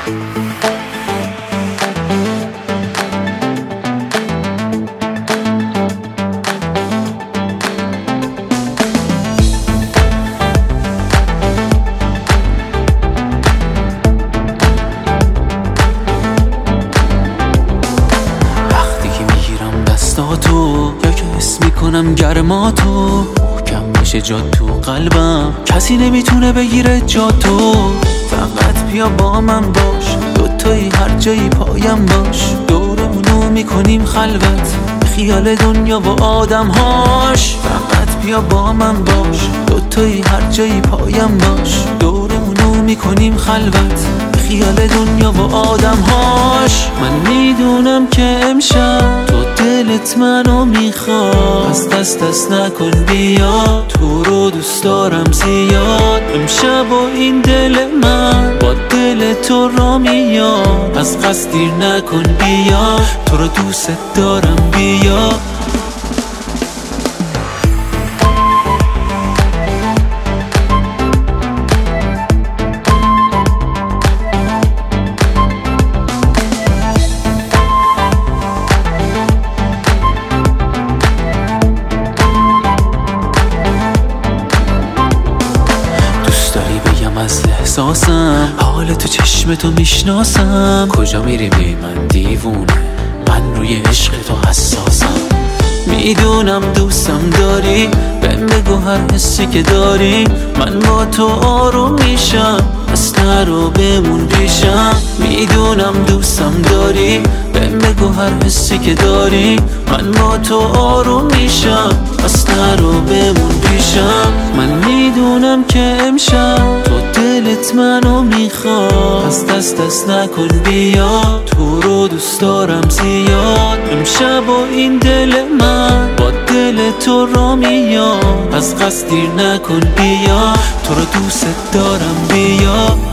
تو یا که حس میکنم گرماتو محکم میشه جا تو قلبم، کسی نمیتونه بگیره جا تو. فقط بیا با من باش، دوتایی هر جایی پایم باش، دورمونو میکنیم خلوت خیال دنیا و آدمهاش. فقط بیا با من باش، دوتایی هر جایی پایم باش، دورمونو میکنیم خلوت خیال دنیا و آدمهاش. من میدونم که امشب تو دلت منو میخواد، از دست نکن بیا، تو رو دوست دارم زیاد. امشب و این دل من با دل تو را میاد، از قصد دیر نکن بیا، تو رو دوست دارم بیا. از احساسم حال تو چشم تو میشناسم، کجا میری بی من دیوونه، من روی عشق تو حساسم. میدونم دوستم داری، بهم بگو هر حسی که داری، من با تو آروم میشم، پس نرو بمون پیشم. میدونم دوستم داری، بهم بگو هر حسی که داری، من با تو آروم میشم، پس نرو بمون پیشم. من میدونم که امشب تو دلت منو میخواد، از دست نکن بیا، تو رو دوست دارم زیاد. امشب و این دل من با دل تو را میاد، از قصد دیر نکن بیا، تو رو دوست دارم بیا.